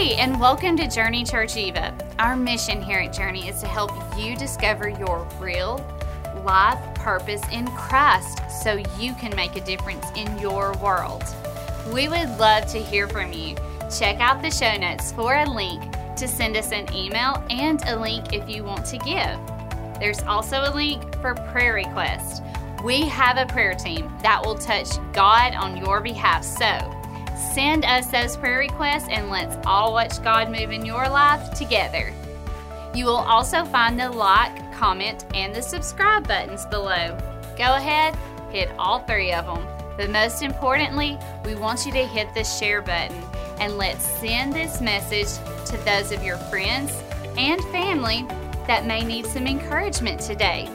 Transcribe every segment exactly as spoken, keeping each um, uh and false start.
Hey, and welcome to Journey Church Eva. Our mission here at Journey is to help you discover your real life purpose in Christ so you can make a difference in your world. We would love to hear from you. Check out the show notes for a link to send us an email and a link if you want to give. There's also a link for prayer requests. We have a prayer team that will touch God on your behalf, so send us those prayer requests and let's all watch God move in your life together. You will also find the like, comment, and the subscribe buttons below. Go ahead, hit all three of them. But most importantly, we want you to hit the share button and let's send this message to those of your friends and family that may need some encouragement today.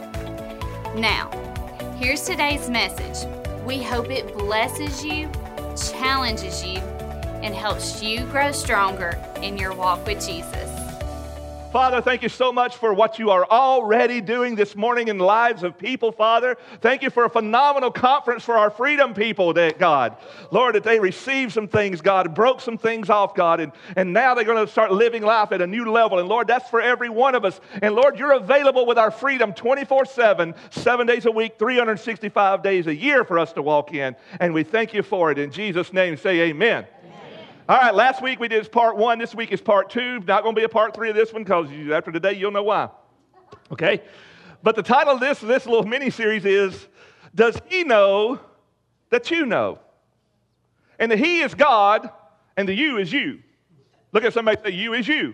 Now, here's today's message. We hope it blesses you, challenges you, and helps you grow stronger in your walk with Jesus. Father, thank you so much for what you are already doing this morning in the lives of people, Father. Thank you for a phenomenal conference for our freedom people, God. Lord, that they received some things, God, broke some things off, God, and, and now they're going to start living life at a new level. And Lord, that's for every one of us. And Lord, you're available with our freedom twenty-four seven, seven days a week, three hundred sixty-five days a year for us to walk in. And we thank you for it. In Jesus' name, say amen. All right, last week we did part one. This week is part two. Not going to be a part three of this one because after today you'll know why. Okay? But the title of this, this little mini-series is, Does He Know That You Know? And the He is God and the You is you. Look at somebody say, You is you.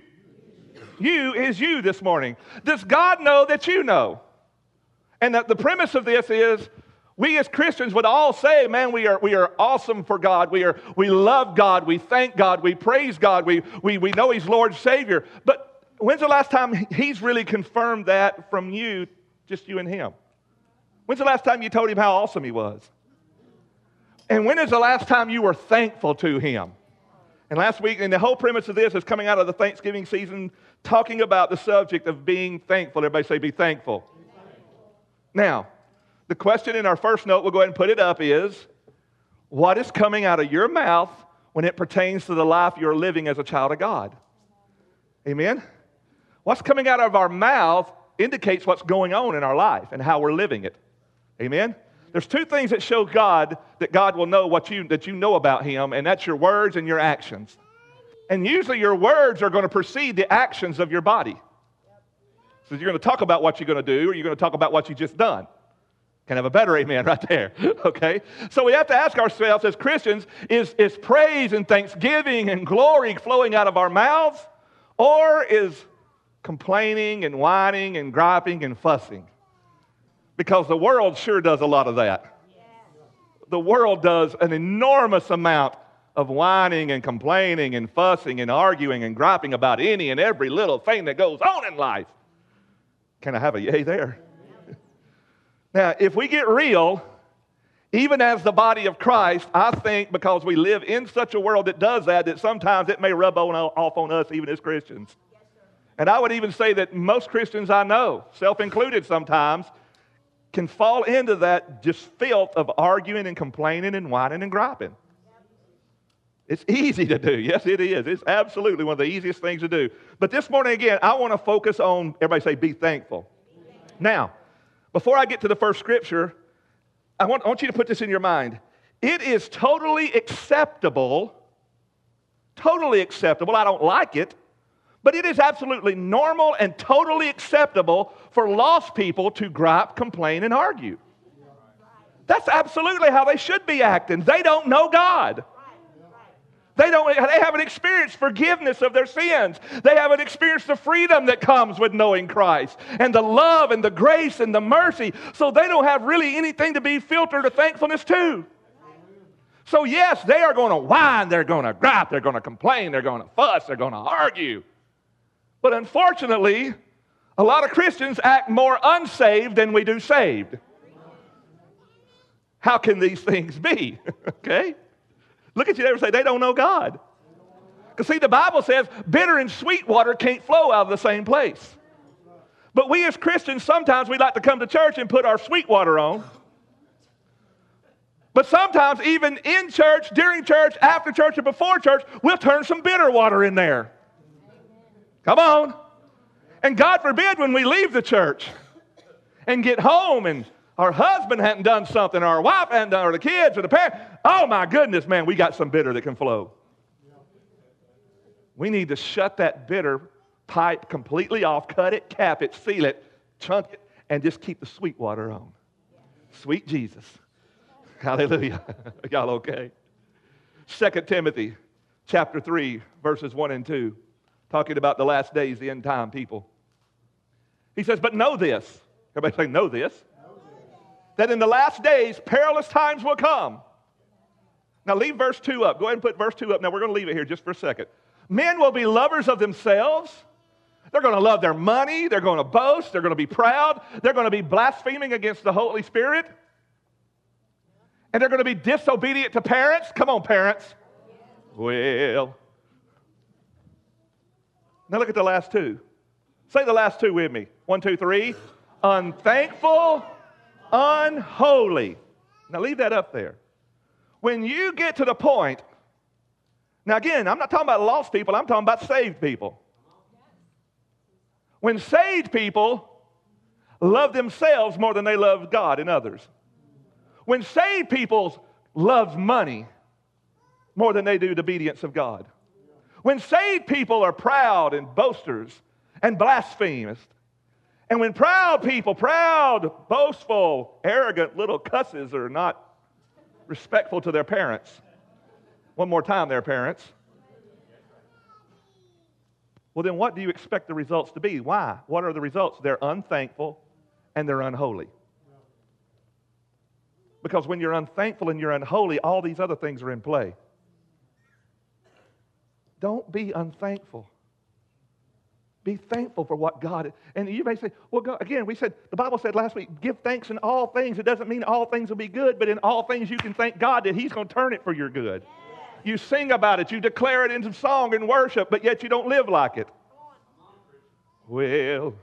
You is you this morning. Does God know that you know? And the, the premise of this is, we as Christians would all say, man, we are we are awesome for God. We are we love God. We thank God. We praise God. We we we know He's Lord Savior. But when's the last time He's really confirmed that from you, just you and Him? When's the last time you told Him how awesome He was? And when is the last time you were thankful to Him? And last week, and the whole premise of this is coming out of the Thanksgiving season, talking about the subject of being thankful. Everybody say, be thankful. Be thankful. Now, the question in our first note, we'll go ahead and put it up, is what is coming out of your mouth when it pertains to the life you're living as a child of God? Amen? What's coming out of our mouth indicates what's going on in our life and how we're living it. Amen? There's two things that show God that God will know what you that you know about Him, and that's your words and your actions. And usually your words are going to precede the actions of your body. So you're going to talk about what you're going to do, or you're going to talk about what you just done. Can have a better amen right there, okay? So we have to ask ourselves as Christians, is, is praise and thanksgiving and glory flowing out of our mouths? Or is complaining and whining and griping and fussing? Because the world sure does a lot of that. The world does an enormous amount of whining and complaining and fussing and arguing and griping about any and every little thing that goes on in life. Can I have a yay there? Now, if we get real, even as the body of Christ, I think because we live in such a world that does that, that sometimes it may rub on, off on us even as Christians. Yes, and I would even say that most Christians I know, self-included sometimes, can fall into that just filth of arguing and complaining and whining and griping. It's easy to do. Yes, it is. It's absolutely one of the easiest things to do. But this morning, again, I want to focus on, everybody say, be thankful. Be thankful. Now, before I get to the first scripture, I want, I want you to put this in your mind. It is totally acceptable, totally acceptable, I don't like it, but it is absolutely normal and totally acceptable for lost people to gripe, complain, and argue. That's absolutely how they should be acting. They don't know God. They don't. They haven't experienced forgiveness of their sins. They haven't experienced the freedom that comes with knowing Christ and the love and the grace and the mercy. So they don't have really anything to be filtered or thankfulness to. So yes, they are going to whine. They're going to gripe. They're going to complain. They're going to fuss. They're going to argue. But unfortunately, a lot of Christians act more unsaved than we do saved. How can these things be? Okay? Look at you there and say, they don't know God. Because see, the Bible says bitter and sweet water can't flow out of the same place. But we as Christians, sometimes we like to come to church and put our sweet water on But sometimes even in church, during church, after church, or before church, we'll turn some bitter water in there. Come on. And God forbid when we leave the church and get home and our husband hadn't done something, or our wife hadn't done, or the kids, or the parents. Oh my goodness, man, we got some bitter that can flow. We need to shut that bitter pipe completely off, cut it, cap it, seal it, chunk it, and just keep the sweet water on. Sweet Jesus. Hallelujah. Y'all okay? Second Timothy chapter three, verses one and two, talking about the last days, the end time people. He says, but know this. Everybody say, know this. That in the last days, perilous times will come. Now leave verse two up. Go ahead and put verse two up. Now we're going to leave it here just for a second. Men will be lovers of themselves. They're going to love their money. They're going to boast. They're going to be proud. They're going to be blaspheming against the Holy Spirit. And they're going to be disobedient to parents. Come on, parents. Well. Now look at the last two. Say the last two with me. One, two, three. Unthankful, unholy. Now leave that up there. When you get to the point, now again, I'm not talking about lost people, I'm talking about saved people. When saved people love themselves more than they love God and others. When saved people love money more than they do the obedience of God. When saved people are proud and boasters and blasphemers. And when proud people, proud, boastful, arrogant little cusses are not respectful to their parents. One more time, their parents. Well, then what do you expect the results to be? Why? What are the results? They're unthankful and they're unholy. Because when you're unthankful and you're unholy, all these other things are in play. Don't be unthankful. Be thankful for what God is. And you may say, well, God, again, we said, the Bible said last week, give thanks in all things. It doesn't mean all things will be good, but in all things you can thank God that He's going to turn it for your good. Yeah. You sing about it. You declare it into song and worship, but yet you don't live like it. Well,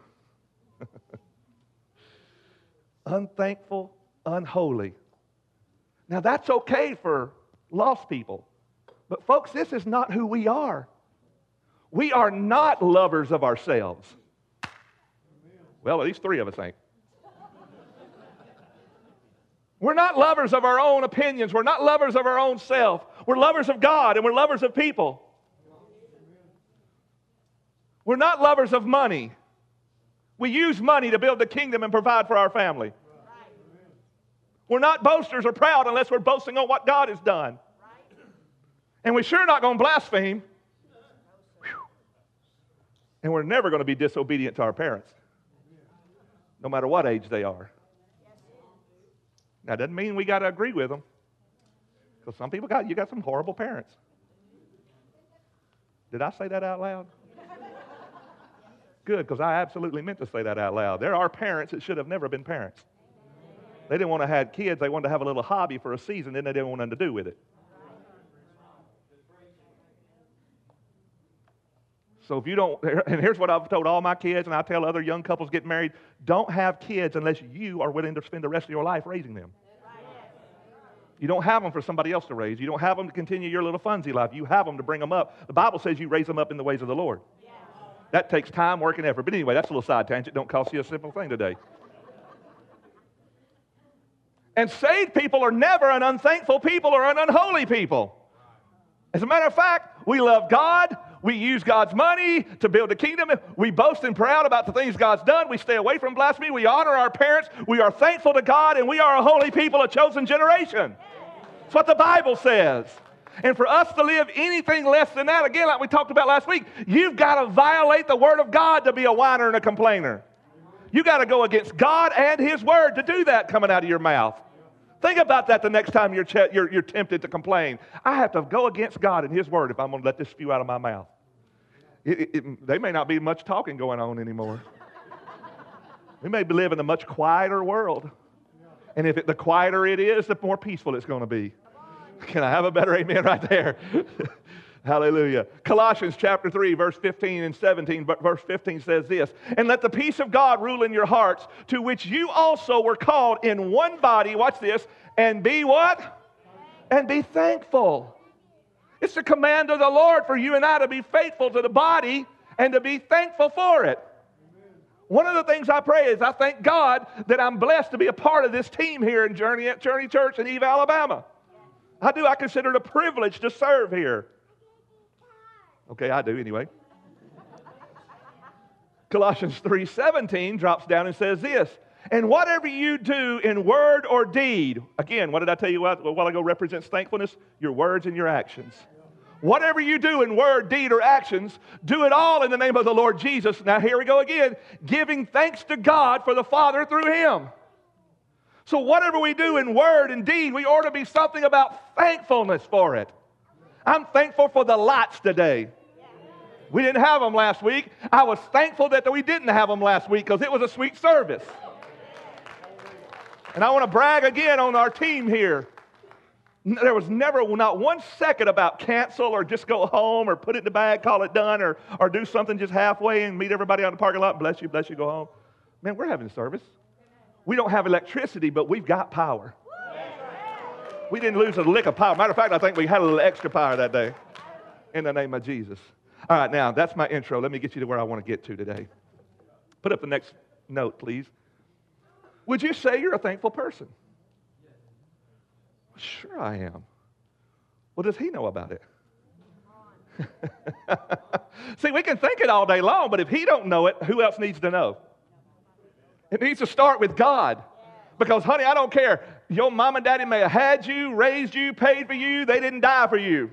unthankful, unholy. Now, that's okay for lost people. But, folks, this is not who we are. We are not lovers of ourselves. Well, at least three of us ain't. We're not lovers of our own opinions. We're not lovers of our own self. We're lovers of God and we're lovers of people. We're not lovers of money. We use money to build the kingdom and provide for our family. We're not boasters or proud unless we're boasting on what God has done. And we're sure not going to blaspheme. And we're never going to be disobedient to our parents, no matter what age they are. Now, that doesn't mean we got to agree with them, because some people got, you got some horrible parents. Did I say that out loud? Good, because I absolutely meant to say that out loud. There are parents that should have never been parents. They didn't want to have kids. They wanted to have a little hobby for a season, then they didn't want nothing to do with it. So if you don't, and here's what I've told all my kids, and I tell other young couples getting married, don't have kids unless you are willing to spend the rest of your life raising them. You don't have them for somebody else to raise. You don't have them to continue your little funsy life. You have them to bring them up. The Bible says you raise them up in the ways of the Lord. That takes time, work, and effort. But anyway, that's a little side tangent. Don't cost you a simple thing today. And saved people are never an unthankful people or an unholy people. As a matter of fact, we love God. We use God's money to build the kingdom. We boast and proud about the things God's done. We stay away from blasphemy. We honor our parents. We are thankful to God, and we are a holy people, a chosen generation. That's what the Bible says. And for us to live anything less than that, again, like we talked about last week, you've got to violate the Word of God to be a whiner and a complainer. You've got to go against God and His Word to do that coming out of your mouth. Think about that the next time you're, ch- you're, you're tempted to complain. I have to go against God and His Word if I'm going to let this spew out of my mouth. It, it, it, they may not be much talking going on anymore. We may be living in a much quieter world. And if it, the quieter it is, the more peaceful it's going to be. Can I have a better amen right there? Hallelujah. Colossians chapter three, verse fifteen and seventeen. Verse fifteen says this, and let the peace of God rule in your hearts, to which you also were called in one body, watch this, and be what? and be thankful. It's the command of the Lord for you and I to be faithful to the body and to be thankful for it. One of the things I pray is I thank God that I'm blessed to be a part of this team here in Journey at Journey Church in Eve, Alabama. I do. I consider it a privilege to serve here. Okay, I do anyway. Colossians three seventeen drops down and says this, and whatever you do in word or deed, again, what did I tell you a while ago represents thankfulness? Your words and your actions. Whatever you do in word, deed, or actions, do it all in the name of the Lord Jesus. Now here we go again, giving thanks to God for the Father through Him. So whatever we do in word and deed, we ought to be something about thankfulness for it. I'm thankful for the lights today. We didn't have them last week. I was thankful that we didn't have them last week because it was a sweet service. And I want to brag again on our team here. There was never, not one second about cancel or just go home or put it in the bag, call it done, or, or do something just halfway and meet everybody out in the parking lot. Bless you, bless you, go home. Man, we're having service. We don't have electricity, but we've got power. We didn't lose a lick of power. Matter of fact, I think we had a little extra power that day. In the name of Jesus. All right, now, that's my intro. Let me get you to where I want to get to today. Put up the next note, please. Would you say you're a thankful person? Sure I am. Well, does he know about it? See, we can think it all day long, but if he don't know it, who else needs to know? It needs to start with God. Because, honey, I don't care. Your mom and daddy may have had you, raised you, paid for you. They didn't die for you.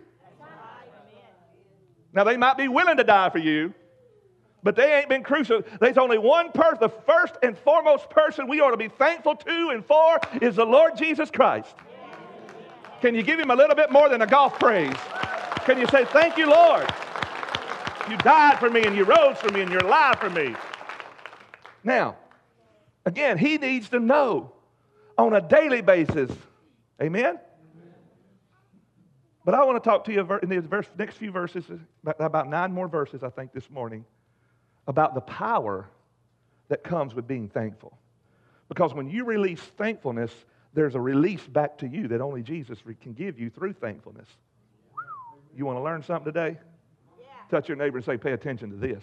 Now, they might be willing to die for you, but they ain't been crucified. There's only one person, the first and foremost person we ought to be thankful to and for is the Lord Jesus Christ. Can you give him a little bit more than a golf praise? Can you say, thank you, Lord. You died for me and you rose for me and you're alive for me. Now, again, he needs to know on a daily basis. Amen? But I want to talk to you in these next few verses, about nine more verses, I think, this morning, about the power that comes with being thankful. Because when you release thankfulness, there's a release back to you that only Jesus can give you through thankfulness. You want to learn something today? Yeah. Touch your neighbor and say, pay attention to this.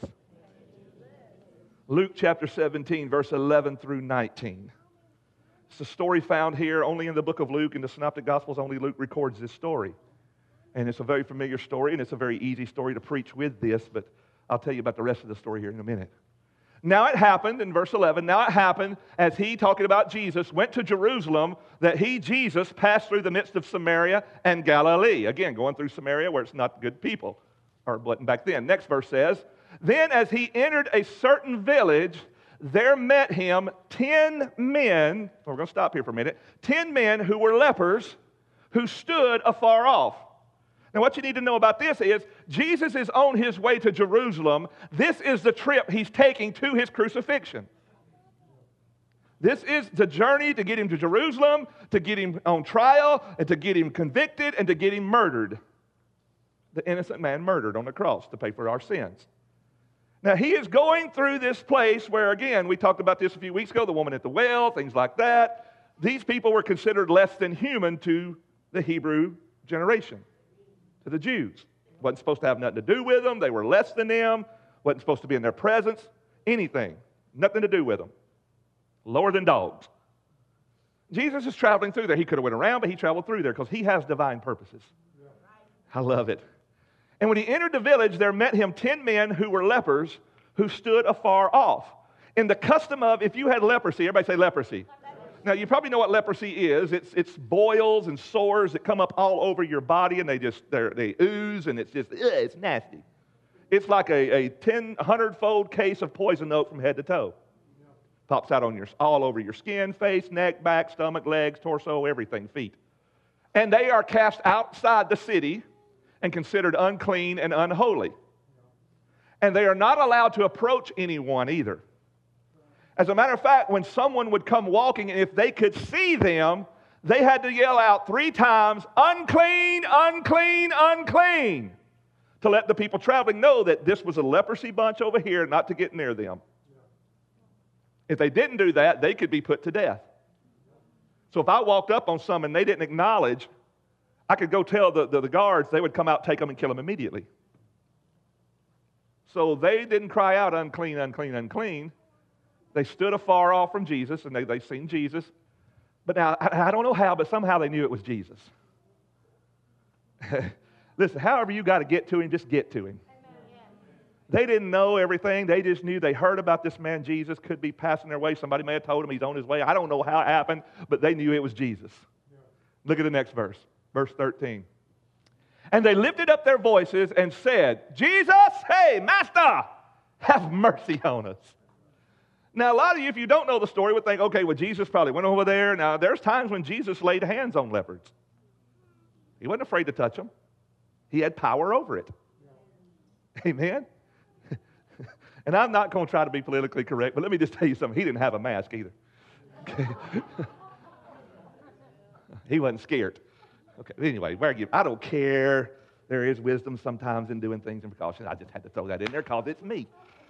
Luke chapter seventeen, verse eleven through nineteen. It's a story found here only in the book of Luke. In the Synoptic Gospels, only Luke records this story. And it's a very familiar story, and it's a very easy story to preach with this, but I'll tell you about the rest of the story here in a minute. Now it happened, in verse eleven, now it happened as he, talking about Jesus, went to Jerusalem, that he, Jesus, passed through the midst of Samaria and Galilee. Again, going through Samaria where it's not good people, or wasn't back then. Next verse says, then as he entered a certain village, there met him ten men, we're going to stop here for a minute, ten men who were lepers, who stood afar off. Now, what you need to know about this is Jesus is on his way to Jerusalem. This is the trip he's taking to his crucifixion. This is the journey to get him to Jerusalem, to get him on trial, and to get him convicted, and to get him murdered. The innocent man murdered on the cross to pay for our sins. Now, he is going through this place where, again, we talked about this a few weeks ago, the woman at the well, things like that. These people were considered less than human to the Hebrew generation. To the Jews. Wasn't supposed to have nothing to do with them. They were less than them. Wasn't supposed to be in their presence. Anything. Nothing to do with them. Lower than dogs. Jesus is traveling through there. He could have went around, but he traveled through there because he has divine purposes. Yeah. I love it. And when he entered the village, there met him ten men who were lepers who stood afar off. In the custom of, if you had leprosy, everybody say leprosy. Now, you probably know what leprosy is. It's it's boils and sores that come up all over your body, and they just they ooze, and it's just, ugh, it's nasty. It's like a, a ten, hundred-fold case of poison oak from head to toe. Pops out on your all over your skin, face, neck, back, stomach, legs, torso, everything, feet. And they are cast outside the city and considered unclean and unholy. And they are not allowed to approach anyone either. As a matter of fact, when someone would come walking, and if they could see them, they had to yell out three times, unclean, unclean, unclean, to let the people traveling know that this was a leprosy bunch over here, not to get near them. If they didn't do that, they could be put to death. So if I walked up on someone and they didn't acknowledge I could go tell the, the, the guards, they would come out, take them, and kill them immediately. So they didn't cry out, unclean, unclean, unclean. They stood afar off from Jesus, and they, they seen Jesus. But now, I, I don't know how, but somehow they knew it was Jesus. Listen, however you got to get to him, just get to him. They didn't know everything. They just knew they heard about this man Jesus, could be passing their way. Somebody may have told him he's on his way. I don't know how it happened, but they knew it was Jesus. Look at the next verse, verse thirteen. And they lifted up their voices and said, Jesus, hey, Master, have mercy on us. Now, a lot of you, if you don't know the story, would think, okay, well, Jesus probably went over there. Now, there's times when Jesus laid hands on lepers. He wasn't afraid to touch them. He had power over it. Amen? And I'm not going to try to be politically correct, but let me just tell you something. He didn't have a mask either. Okay. He wasn't scared. Okay. Anyway, where you, I don't care. There is wisdom sometimes in doing things in precaution. I just had to throw that in there because it's me.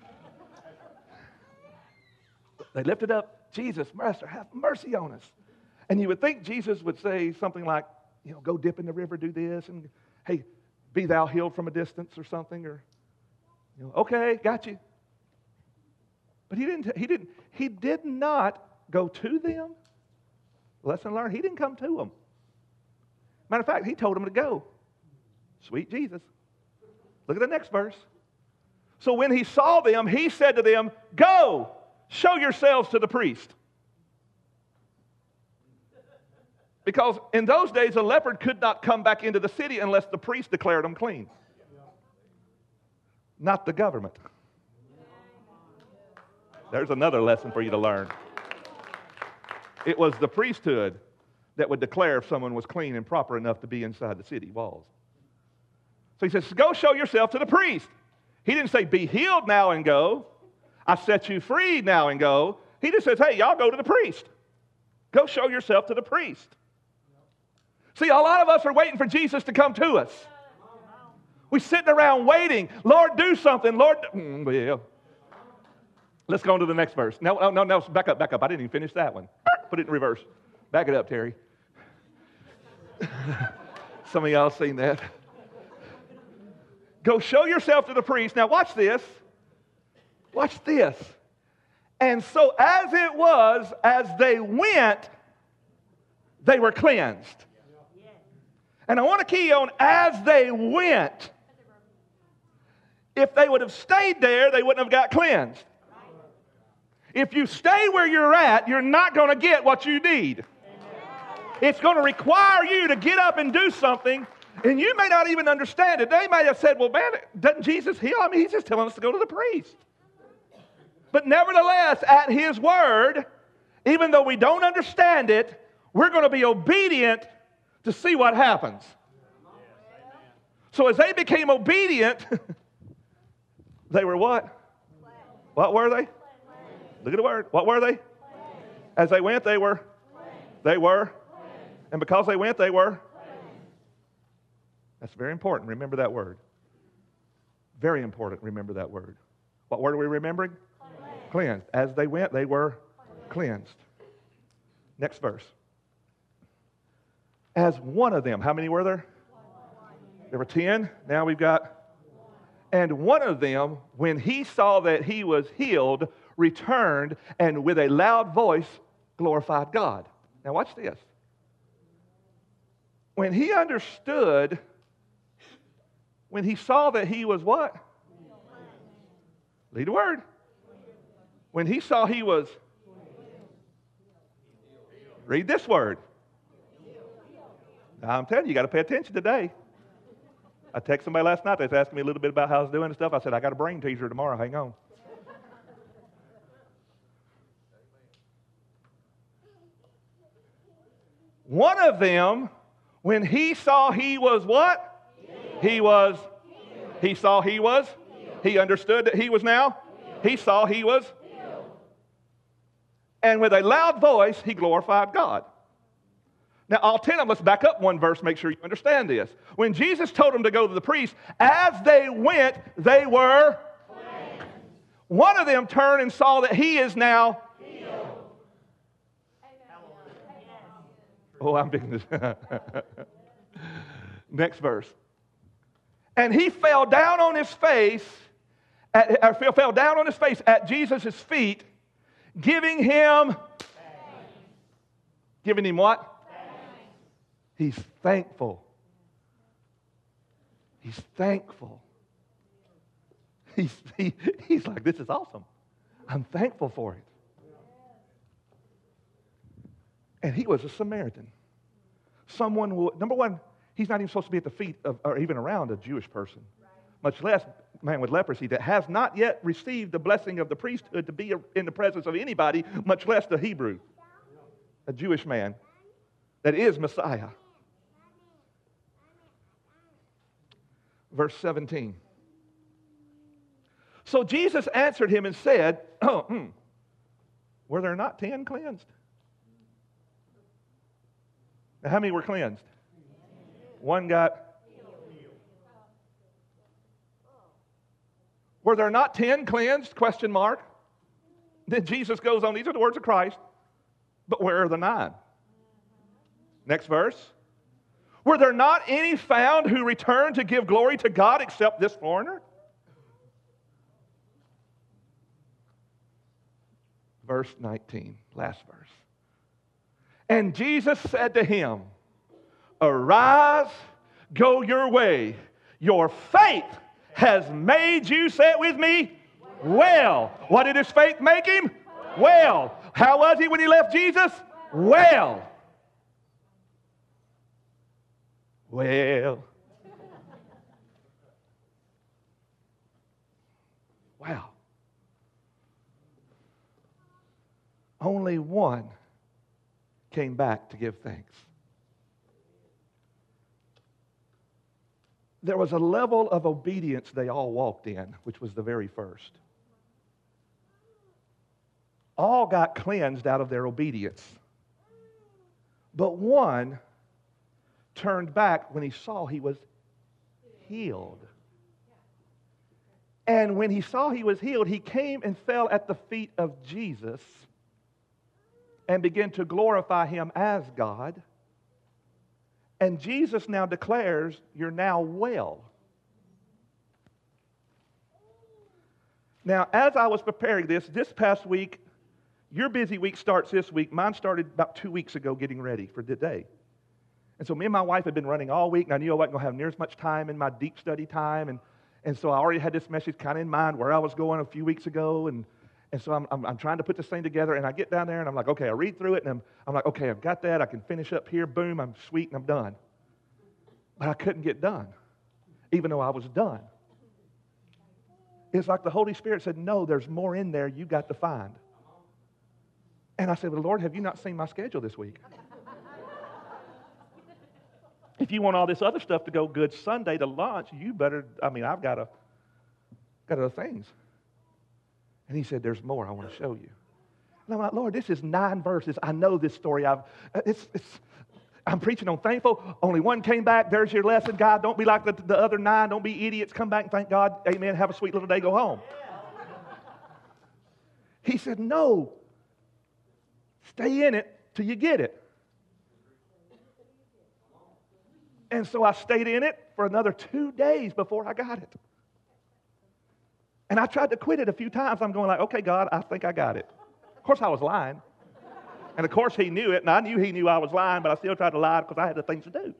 They lifted up, Jesus, Master, have mercy on us. And you would think Jesus would say something like, you know, go dip in the river, do this, and hey, be thou healed from a distance or something, or, you know, okay, got you. But he didn't, he didn't, he did not go to them. Lesson learned, he didn't come to them. Matter of fact, he told them to go. Sweet Jesus. Look at the next verse. So when he saw them, he said to them, go, show yourselves to the priest. Because in those days, a leopard could not come back into the city unless the priest declared him clean. Not the government. There's another lesson for you to learn. It was the priesthood that would declare if someone was clean and proper enough to be inside the city walls. So he says, go show yourself to the priest. He didn't say, be healed now and go. I set you free now and go. He just says, hey, y'all go to the priest. Go show yourself to the priest. See, a lot of us are waiting for Jesus to come to us. We're sitting around waiting. Lord, do something. Lord, mm, well. Let's go on to the next verse. No, no, no, no, back up, back up. I didn't even finish that one. Put it in reverse. Back it up, Terry. Some of y'all seen that. Go show yourself to the priest. Now watch this. Watch this. And so as it was, as they went, they were cleansed. And I want to key on as they went. If they would have stayed there, they wouldn't have got cleansed. If you stay where you're at, you're not going to get what you need. It's going to require you to get up and do something, and you may not even understand it. They may have said, well, man, doesn't Jesus heal? I mean, he's just telling us to go to the priest. But nevertheless, at his word, even though we don't understand it, we're going to be obedient to see what happens. So as they became obedient, they were what? What were they? Look at the word. What were they? As they went, they were. They were. And because they went, they were. That's very important. Remember that word. Very important. Remember that word. What word are we remembering? Cleansed. Cleansed. As they went, they were cleansed. Next verse. As one of them. How many were there? There were ten. Now we've got. And one of them, when he saw that he was healed, returned and with a loud voice glorified God. Now watch this. When he understood, when he saw that he was what? Lead the word. When he saw he was, read this word. Now, I'm telling you, you got to pay attention today. I texted somebody last night. They was asking me a little bit about how I was doing and stuff. I said, I got a brain teaser tomorrow. Hang on. One of them, when he saw he was what? Healed. He was. Healed. He saw he was. Healed. He understood that he was now. Healed. He saw he was. Healed. And with a loud voice, he glorified God. Now, all ten of them, let's back up one verse, make sure you understand this. When Jesus told them to go to the priest, as they went, they were cleansed. One of them turned and saw that he is now healed. Oh, I'm being this. Next verse. And he fell down on his face, at, or fell down on his face at Jesus' feet, giving him, thanks. Giving him what? Thanks. He's thankful. He's thankful. He's, he, he's like, this is awesome. I'm thankful for it. And he was a Samaritan. Someone, who, number one, he's not even supposed to be at the feet of, or even around a Jewish person, much less a man with leprosy that has not yet received the blessing of the priesthood to be in the presence of anybody, much less the Hebrew, a Jewish man that is Messiah. Verse seventeen. So Jesus answered him and said, oh, hmm, were there not ten cleansed? Now, how many were cleansed? One got. Were there not ten cleansed? Question mark. Then Jesus goes on. These are the words of Christ. But where are the nine? Next verse. Were there not any found who returned to give glory to God except this foreigner? Verse nineteen, last verse. And Jesus said to him, arise, go your way. Your faith has made you, say it with me, well. What did his faith make him? Well. How was he when he left Jesus? Well. Well. Wow. Only one came back to give thanks. There was a level of obedience they all walked in, which was the very first. All got cleansed out of their obedience. But one turned back when he saw he was healed. And when he saw he was healed, he came and fell at the feet of Jesus and began to glorify him as God. And Jesus now declares, you're now well. Now, as I was preparing this, this past week, your busy week starts this week. Mine started about two weeks ago getting ready for today. And so me and my wife had been running all week, and I knew I wasn't going to have near as much time in my deep study time. And, and so I already had this message kind of in mind where I was going a few weeks ago. And, and so I'm, I'm, I'm trying to put this thing together, and I get down there, and I'm like, okay, I read through it, and I'm, I'm like, okay, I've got that. I can finish up here. Boom, I'm sweet, and I'm done. But I couldn't get done, even though I was done. It's like the Holy Spirit said, no, there's more in there you got to find. And I said, well, Lord, have you not seen my schedule this week? If you want all this other stuff to go good Sunday to lunch, you better, I mean, I've got, a, got other things. And he said, there's more I want to show you. And I'm like, Lord, this is nine verses. I know this story. I've, it's, it's, I'm preaching on thankful. Only one came back. There's your lesson, God. Don't be like the, the other nine. Don't be idiots. Come back and thank God. Amen. Have a sweet little day. Go home. He said, no. Stay in it till you get it. And so I stayed in it for another two days before I got it. And I tried to quit it a few times. I'm going like, okay, God, I think I got it. Of course, I was lying. And of course, he knew it, and I knew he knew I was lying, but I still tried to lie because I had the things to do.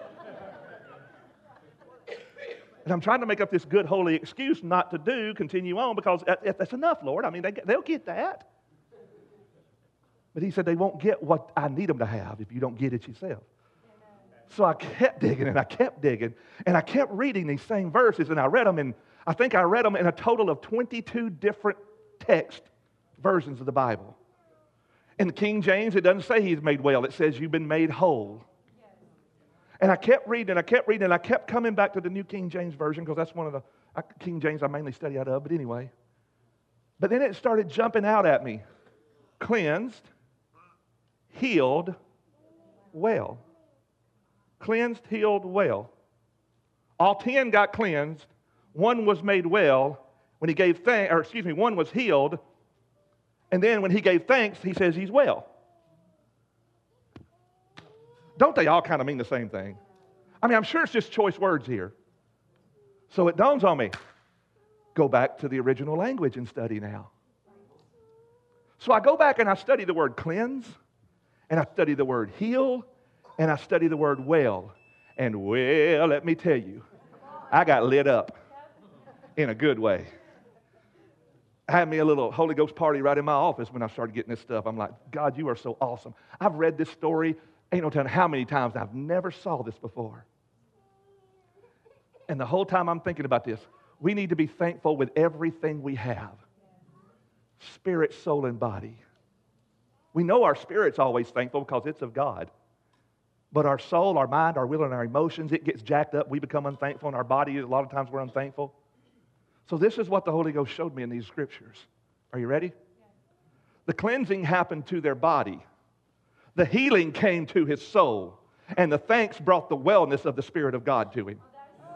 And I'm trying to make up this good, holy excuse not to do, continue on, because that, that's enough, Lord. I mean, they, they'll get that. But he said they won't get what I need them to have if you don't get it yourself. So I kept digging, and I kept digging, and I kept reading these same verses, and I read them in, I think I read them in a total of twenty-two different text versions of the Bible. In the King James, it doesn't say he's made well. It says you've been made whole. And I kept reading, and I kept reading, and I kept coming back to the New King James Version because that's one of the uh, King James I mainly study out of, but anyway. But then it started jumping out at me. Cleansed, healed, well. Cleansed, healed, well. All ten got cleansed. One was made well when he gave thanks, or excuse me, one was healed. And then when he gave thanks, he says he's well. Don't they all kind of mean the same thing? I mean, I'm sure it's just choice words here. So it dawns on me, go back to the original language and study now. So I go back and I study the word cleanse, and I study the word heal, and I study the word well. And well, let me tell you, I got lit up in a good way. I had me a little Holy Ghost party right in my office when I started getting this stuff. I'm like, God, you are so awesome. I've read this story, ain't no telling how many times. I've never saw this before. And the whole time I'm thinking about this, we need to be thankful with everything we have. Spirit, soul, and body. We know our spirit's always thankful because it's of God. But our soul, our mind, our will, and our emotions, it gets jacked up. We become unthankful, and our body, a lot of times we're unthankful. So this is what the Holy Ghost showed me in these scriptures. Are you ready? The cleansing happened to their body. The healing came to his soul. And the thanks brought the wellness of the Spirit of God to him.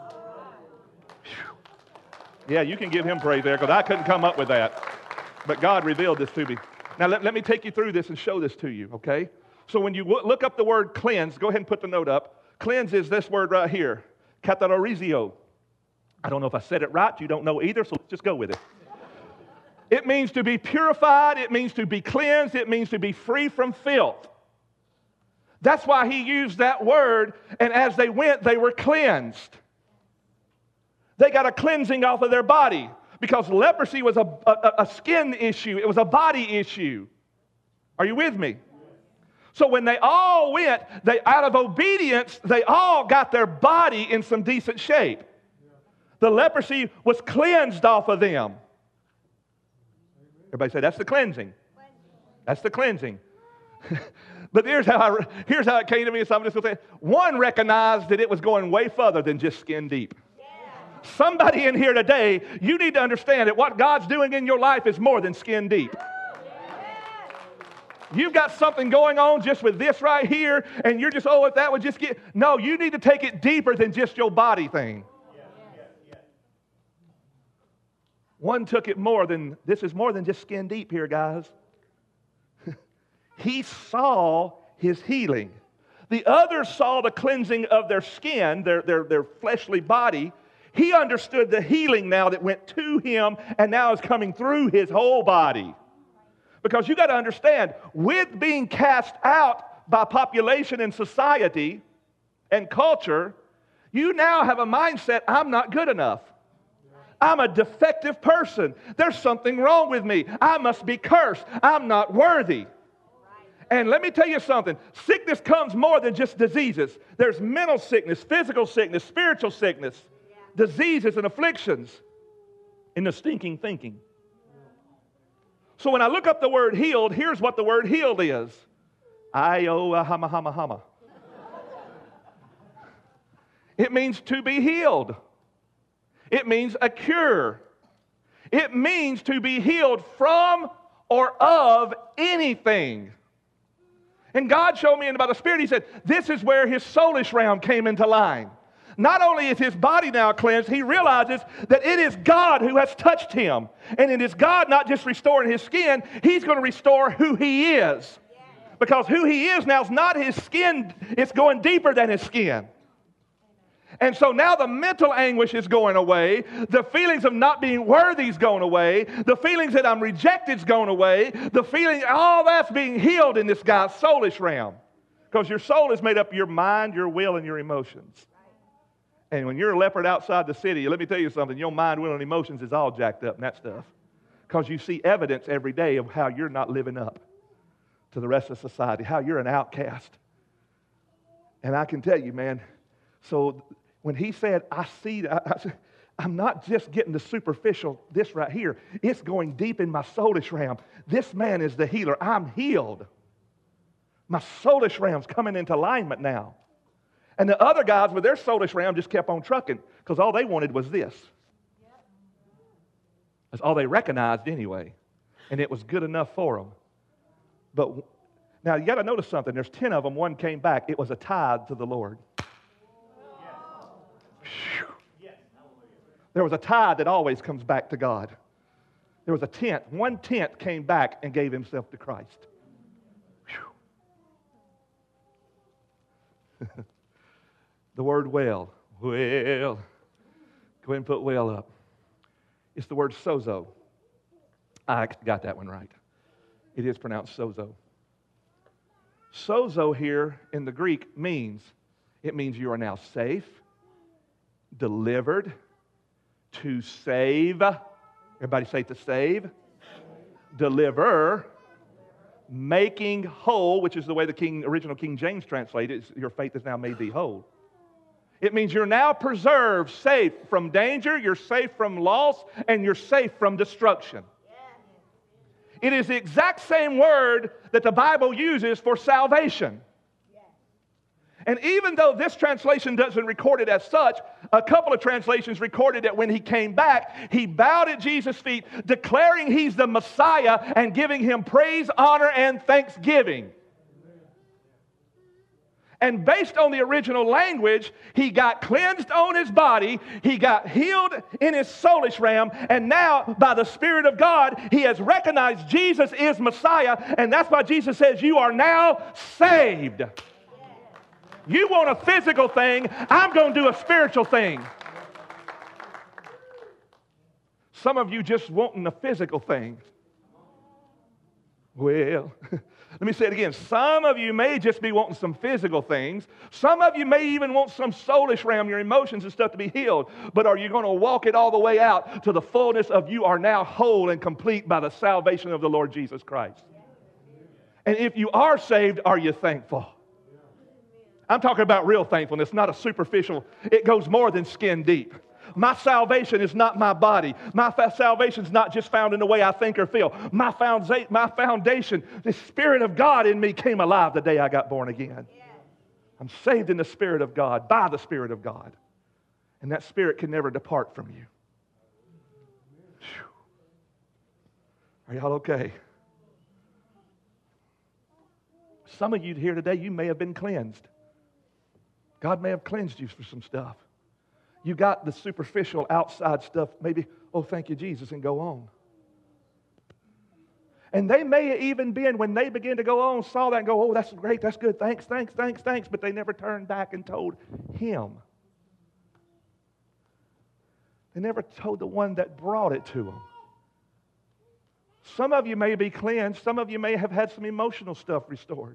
Whew. Yeah, you can give him praise there because I couldn't come up with that. But God revealed this to me. Now let, let me take you through this and show this to you, okay? So when you w- look up the word cleanse, go ahead and put the note up. Cleanse is this word right here, katarorizio. I don't know if I said it right. You don't know either, so let's just go with it. It means to be purified. It means to be cleansed. It means to be free from filth. That's why he used that word, and as they went, they were cleansed. They got a cleansing off of their body because leprosy was a, a, a skin issue. It was a body issue. Are you with me? So when they all went, they out of obedience, they all got their body in some decent shape. The leprosy was cleansed off of them. Everybody say, that's the cleansing. That's the cleansing. But here's how, I, here's how it came to me. So I'm just going to say, one recognized that it was going way further than just skin deep. Yeah. Somebody in here today, you need to understand that what God's doing in your life is more than skin deep. You've got something going on just with this right here, and you're just, oh, if that would just get... No, you need to take it deeper than just your body thing. One took it more than, this is more than just skin deep here, guys. He saw his healing. The others saw the cleansing of their skin, their, their, their fleshly body. He understood the healing now that went to him and now is coming through his whole body. Because you got to understand, with being cast out by population and society and culture, you now have a mindset, I'm not good enough. I'm a defective person. There's something wrong with me. I must be cursed. I'm not worthy. And let me tell you something. Sickness comes more than just diseases. There's mental sickness, physical sickness, spiritual sickness, yeah. diseases and afflictions in the stinking thinking. So when I look up the word healed, here's what the word healed is. I-O hama hama hama. It means to be healed. It means a cure. It means to be healed from or of anything. And God showed me in about the Spirit, He said, this is where His soulish realm came into line. Not only is his body now cleansed, he realizes that it is God who has touched him. And it is God not just restoring his skin, He's going to restore who he is. Because who he is now is not his skin, it's going deeper than his skin. And so now the mental anguish is going away. The feelings of not being worthy is going away. The feelings that I'm rejected is going away. The feeling, all that's being healed in this guy's soulish realm. Because your soul is made up of your mind, your will, and your emotions. And when you're a leopard outside the city, let me tell you something, your mind, will, and emotions is all jacked up and that stuff. Because you see evidence every day of how you're not living up to the rest of society, how you're an outcast. And I can tell you, man, so when he said, I see, I, I, I'm not just getting the superficial, this right here. It's going deep in my soulish realm. This man is the healer. I'm healed. My soulish realm's coming into alignment now. And the other guys with their soulish realm just kept on trucking because all they wanted was this. That's all they recognized anyway. And it was good enough for them. But now you got to notice something. There's ten of them. One came back. It was a tithe to the Lord. There was a tithe that always comes back to God. There was a tenth. One tenth came back and gave himself to Christ. The word well. Well. Go ahead and put well up. It's the word sozo. I got that one right. It is pronounced sozo. Sozo here in the Greek means, it means you are now safe, delivered, to save. Everybody say to save. Deliver. Making whole, which is the way the King, original King James translated it. Your faith has now made thee whole. It means you're now preserved, safe from danger, you're safe from loss, and you're safe from destruction. It is the exact same word that the Bible uses for salvation. And even though this translation doesn't record it as such, a couple of translations recorded that when he came back, he bowed at Jesus' feet, declaring he's the Messiah and giving him praise, honor, and thanksgiving. And based on the original language, he got cleansed on his body, he got healed in his soulish realm, and now, by the Spirit of God, he has recognized Jesus is Messiah, and that's why Jesus says, you are now saved. You want a physical thing, I'm going to do a spiritual thing. Some of you just wanting a physical thing. Well... Let me say it again. Some of you may just be wanting some physical things. Some of you may even want some soulish realm, your emotions and stuff to be healed. But are you going to walk it all the way out to the fullness of you are now whole and complete by the salvation of the Lord Jesus Christ? And if you are saved, are you thankful? I'm talking about real thankfulness, not a superficial. It goes more than skin deep. My salvation is not my body. My fa- salvation is not just found in the way I think or feel. My, founda- my foundation, the Spirit of God in me came alive the day I got born again. Yeah. I'm saved in the Spirit of God, by the Spirit of God. And that Spirit can never depart from you. Whew. Are y'all okay? Some of you here today, you may have been cleansed. God may have cleansed you for some stuff. You got the superficial outside stuff, maybe, oh, thank you, Jesus, and go on. And they may even been, when they began to go on, saw that and go, oh, that's great, that's good, thanks, thanks, thanks, thanks, but they never turned back and told him. They never told the one that brought it to them. Some of you may be cleansed. Some of you may have had some emotional stuff restored.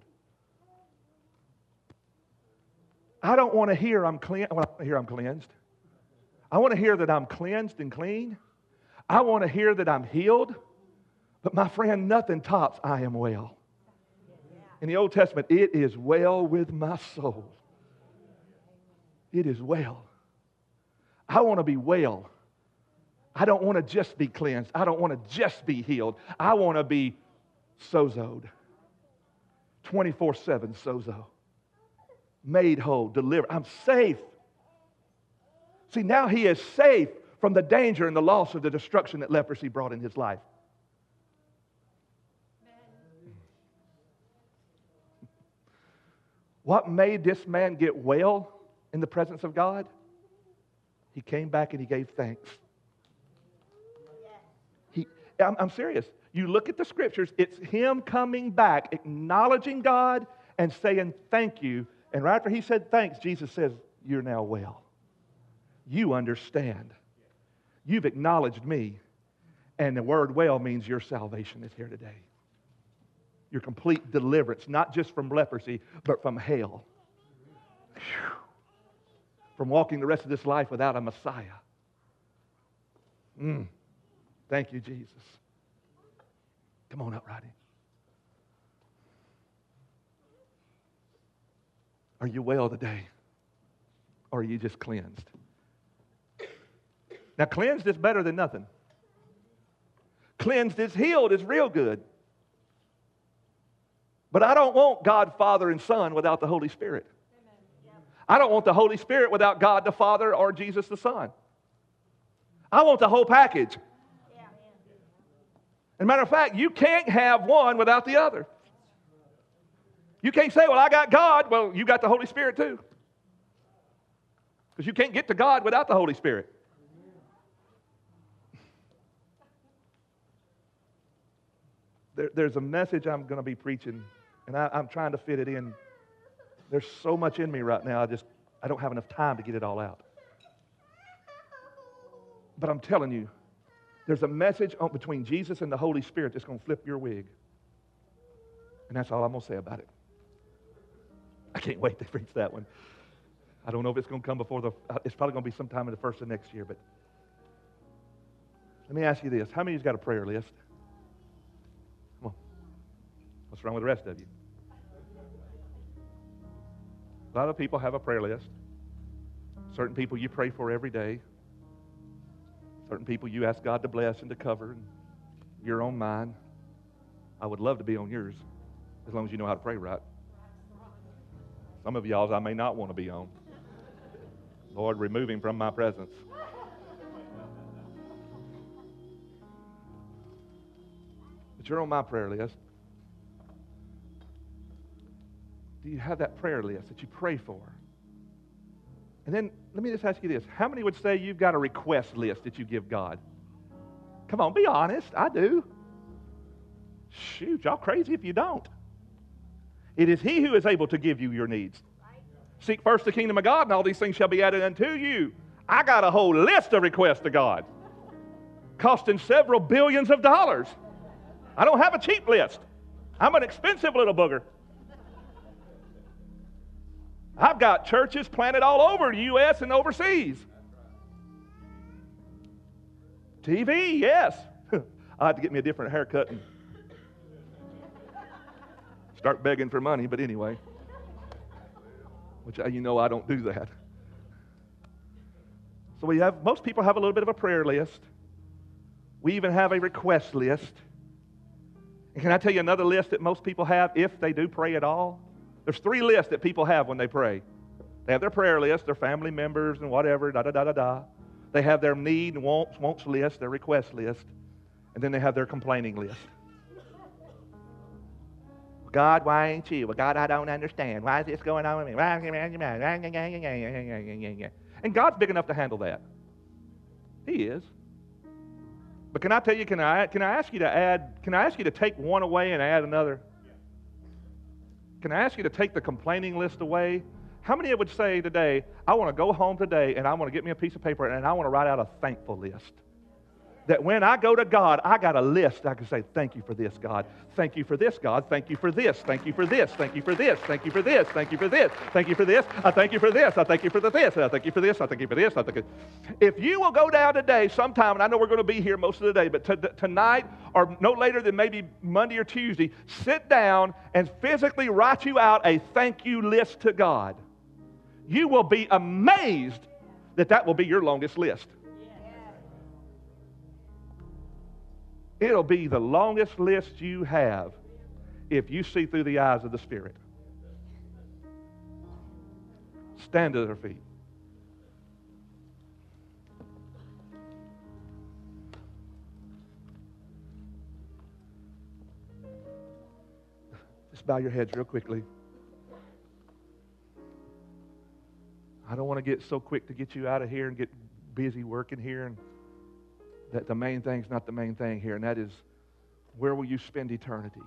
I don't want to hear I'm clean. I want to hear I'm cleansed. I want to hear that I'm cleansed and clean. I want to hear that I'm healed. But my friend, nothing tops I am well. In the Old Testament, it is well with my soul. It is well. I want to be well. I don't want to just be cleansed. I don't want to just be healed. I want to be sozoed. twenty-four seven sozo. Made whole, delivered. I'm safe. See, now he is safe from the danger and the loss of the destruction that leprosy brought in his life. What made this man get well in the presence of God? He came back and he gave thanks. He, I'm, I'm serious. You look at the scriptures, it's him coming back, acknowledging God and saying thank you. And right after he said thanks, Jesus says, you're now well. You understand. You've acknowledged me. And the word well means your salvation is here today. Your complete deliverance, not just from leprosy, but from hell. Whew. From walking the rest of this life without a Messiah. Mm. Thank you, Jesus. Come on up, Rodney. Are you well today? Or are you just cleansed? Now, cleansed is better than nothing. Cleansed is healed is real good. But I don't want God, Father, and Son without the Holy Spirit. I don't want the Holy Spirit without God the Father or Jesus the Son. I want the whole package. As a matter of fact, you can't have one without the other. You can't say, well, I got God. Well, you got the Holy Spirit too. Because you can't get to God without the Holy Spirit. There, there's a message I'm going to be preaching, and I, I'm trying to fit it in. There's so much in me right now. I just, I I don't have enough time to get it all out. But I'm telling you, there's a message on, between Jesus and the Holy Spirit that's going to flip your wig. And that's all I'm going to say about it. I can't wait to preach that one. I don't know if it's going to come before the, it's probably going to be sometime in the first of next year, but let me ask you this. How many of you's got a prayer list? Come on. What's wrong with the rest of you? A lot of people have a prayer list. Certain people you pray for every day. Certain people you ask God to bless and to cover. And you're on mine. I would love to be on yours, as long as you know how to pray right. Some of y'all's I may not want to be on. Lord, remove him from my presence. But you're on my prayer list. Do you have that prayer list that you pray for? And then let me just ask you this. How many would say you've got a request list that you give God? Come on, be honest. I do. Shoot, y'all crazy if you don't. It is he who is able to give you your needs. Seek first the kingdom of God, and all these things shall be added unto you. I got a whole list of requests to God, costing several billions of dollars. I don't have a cheap list. I'm an expensive little booger. I've got churches planted all over the U S and overseas. T V, yes. I have to get me a different haircut and start begging for money, but anyway. Which, you know, I don't do that. So we have, most people have a little bit of a prayer list. We even have a request list. And can I tell you another list that most people have if they do pray at all? There's three lists that people have when they pray. They have their prayer list, their family members and whatever, da da da da da. They have their need and wants, wants list, their request list. And then they have their complaining list. God, why ain't you? Well, God, I don't understand. Why is this going on with me? And God's big enough to handle that. He is. But can I tell you, can I, can I ask you to add, can I ask you to take one away and add another? Can I ask you to take the complaining list away? How many would say today, I want to go home today and I want to get me a piece of paper and I want to write out a thankful list? That when I go to God, I got a list. I can say, thank you for this, God. Thank you for this, God. Thank you for this. Thank you for this. Thank you for this. Thank you for this. Thank you for this. Thank you for this. I thank you for this. I thank you for the this. I thank you for this. I thank you for this. I thank you. If you will go down today sometime, and I know we're going to be here most of the day, but t- tonight or no later than maybe Monday or Tuesday, sit down and physically write you out a thank you list to God. You will be amazed that that will be your longest list. It'll be the longest list you have if you see through the eyes of the Spirit. Stand to their feet. Just bow your heads real quickly. I don't want to get so quick to get you out of here and get busy working here and that the main thing's not the main thing here, and that is, where will you spend eternity?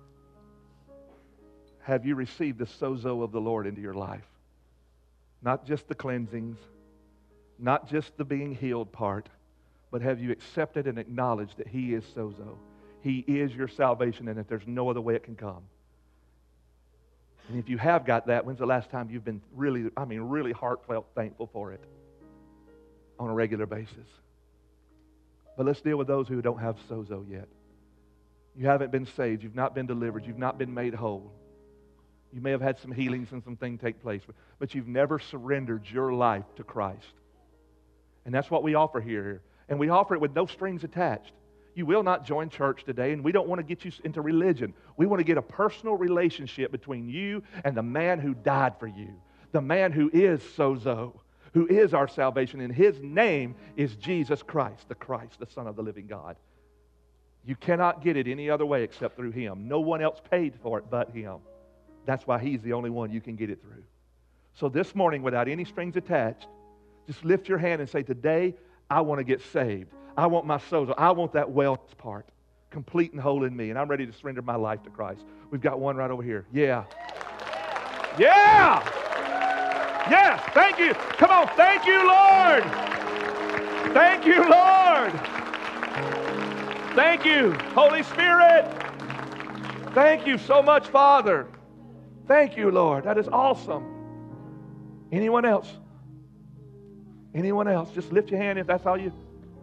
Have you received the sozo of the Lord into your life? Not just the cleansings, not just the being healed part, but have you accepted and acknowledged that He is sozo? He is your salvation, and that there's no other way it can come. And if you have got that, when's the last time you've been really, I mean, really heartfelt thankful for it on a regular basis? But let's deal with those who don't have sozo yet. You haven't been saved. You've not been delivered. You've not been made whole. You may have had some healings and some things take place, but, but you've never surrendered your life to Christ. And that's what we offer here. And we offer it with no strings attached. You will not join church today, and we don't want to get you into religion. We want to get a personal relationship between you and the man who died for you, the man who is sozo, who is our salvation, and His name is Jesus Christ, the Christ, the Son of the living God. You cannot get it any other way except through Him. No one else paid for it but Him. That's why He's the only one you can get it through. So this morning, without any strings attached, just lift your hand and say, today, I want to get saved. I want my sozo. I want that wellness part complete and whole in me, and I'm ready to surrender my life to Christ. We've got one right over here. Yeah. Yeah! Yes, thank you. Come on, thank you, Lord. Thank you, Lord. Thank you, Holy Spirit. Thank you so much, Father. Thank you, Lord. That is awesome. Anyone else? Anyone else? Just lift your hand if that's all you.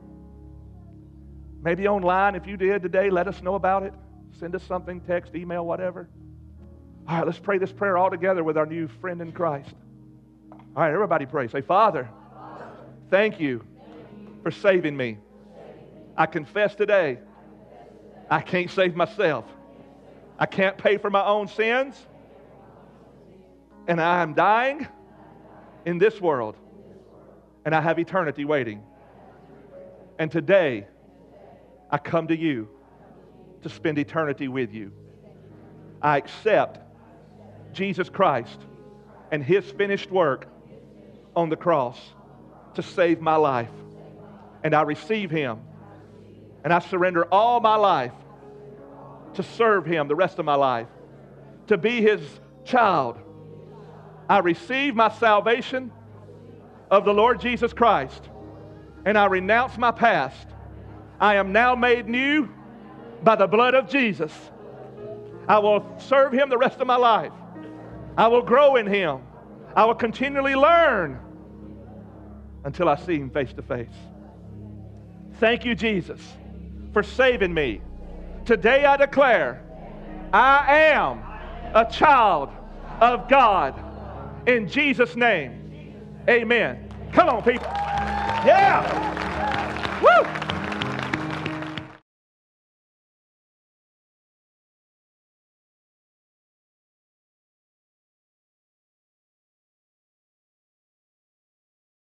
Maybe online, if you did today, let us know about it. Send us something, text, email, whatever. All right, let's pray this prayer all together with our new friend in Christ. All right, everybody pray. Say, Father, thank you for saving me. I confess today, I can't save myself. I can't pay for my own sins. And I am dying in this world. And I have eternity waiting. And today, I come to you to spend eternity with you. I accept Jesus Christ and His finished work on the cross to save my life. And I receive Him. And I surrender all my life to serve Him the rest of my life, to be His child. I receive my salvation of the Lord Jesus Christ, and I renounce my past. I am now made new by the blood of Jesus. I will serve Him the rest of my life. I will grow in Him. I will continually learn until I see Him face to face. Thank you, Jesus, for saving me. Today I declare I am a child of God. In Jesus' name, amen. Come on, people. Yeah. Woo!